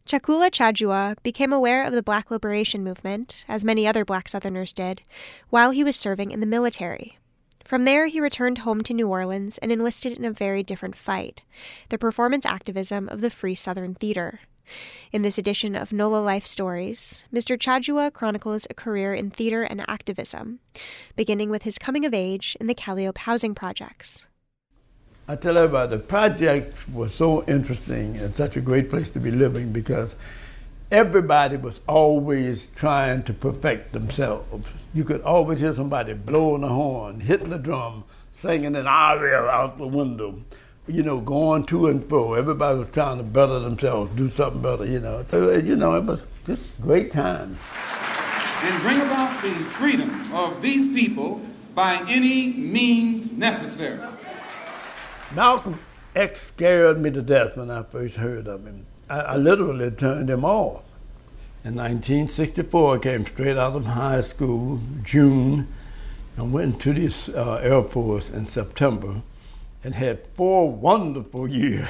Chakula Tchatchoua became aware of the Black Liberation Movement, as many other Black Southerners did, while he was serving in the military. From there, he returned home to New Orleans and enlisted in a very different fight, the performance activism of the Free Southern Theater. In this edition of NOLA Life Stories, Mr. Tchatchoua chronicles a career in theater and activism, beginning with his coming of age in the Calliope housing projects. I tell everybody, the project was so interesting and such a great place to be living because everybody was always trying to perfect themselves. You could always hear somebody blowing the horn, hitting the drum, singing an aria out the window, going to and fro. Everybody was trying to better themselves, do something better, So, it was just great times. And bring about the freedom of these people by any means necessary. Malcolm X scared me to death when I first heard of him. I literally turned him off. In 1964, I came straight out of high school, June, and went to the Air Force in September and had 4 wonderful years.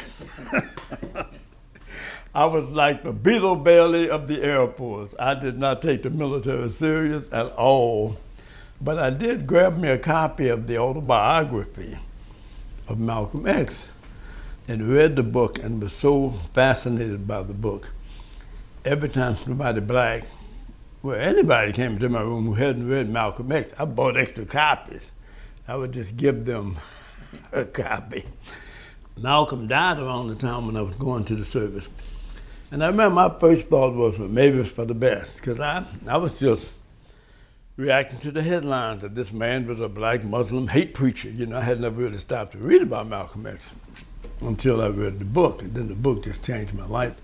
I was like the beetle belly of the Air Force. I did not take the military serious at all, but I did grab me a copy of the autobiography of Malcolm X and read the book and was so fascinated by the book. Every time somebody black, anybody came into my room who hadn't read Malcolm X, I bought extra copies. I would just give them a copy. Malcolm died around the time when I was going to the service. And I remember my first thought was, well, maybe it's for the best, because I was just reacting to the headlines that this man was a black Muslim hate preacher. I had never really stopped to read about Malcolm X until I read the book, and then the book just changed my life.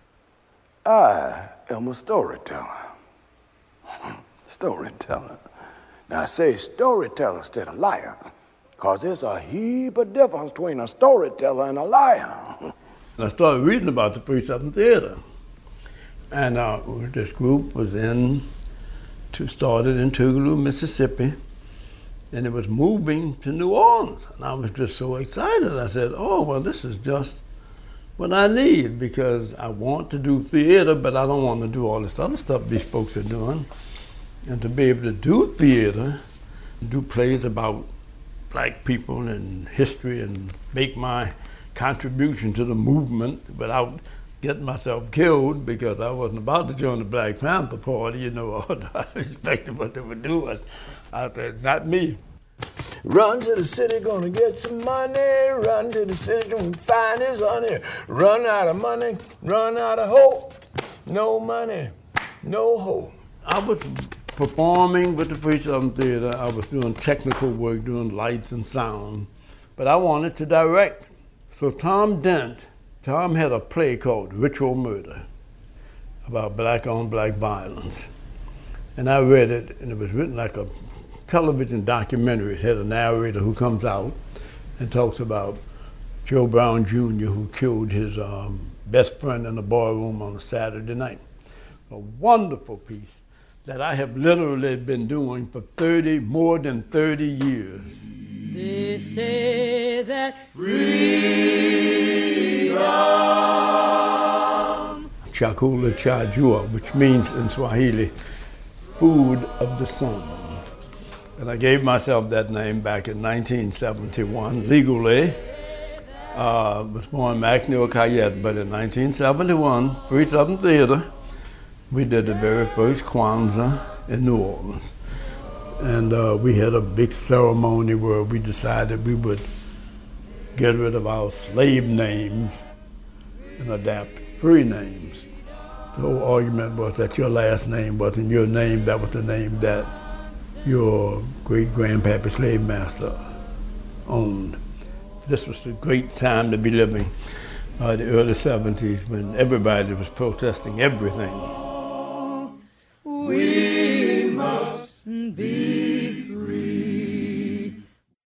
I am a storyteller. Storyteller. Now I say storyteller instead of liar, because there's a heap of difference between a storyteller and a liar. I started reading about the Free Southern Theater, and this group was started in Tougaloo, Mississippi, and it was moving to New Orleans. And I was just so excited. I said, oh, well, this is just what I need, because I want to do theater, but I don't want to do all this other stuff these folks are doing. And to be able to do theater, do plays about black people and history and make my contribution to the movement without getting myself killed, because I wasn't about to join the Black Panther Party, I respected what they were doing. I said, not me. Run to the city, gonna get some money. Run to the city, gonna find his honey. Run out of money, run out of hope. No money, no hope. I was performing with the Free Southern Theater. I was doing technical work, doing lights and sound, but I wanted to direct. So Tom had a play called Ritual Murder about black-on-black violence. And I read it, and it was written like a television documentary. It had a narrator who comes out and talks about Joe Brown Jr., who killed his best friend in a ballroom on a Saturday night. A wonderful piece that I have literally been doing for more than 30 years. They say that freedom. Chakula Tchatchoua, which means in Swahili, food of the sun. And I gave myself that name back in 1971, legally. Was born in McNeil, Cayette, but in 1971, Free Southern Theater, we did the very first Kwanzaa in New Orleans. And we had a big ceremony where we decided we would get rid of our slave names and adapt free names. The whole argument was that your last name wasn't your name, that was the name that your great-grandpappy slave master owned. This was a great time to be living, the early 70s, when everybody was protesting everything. We must be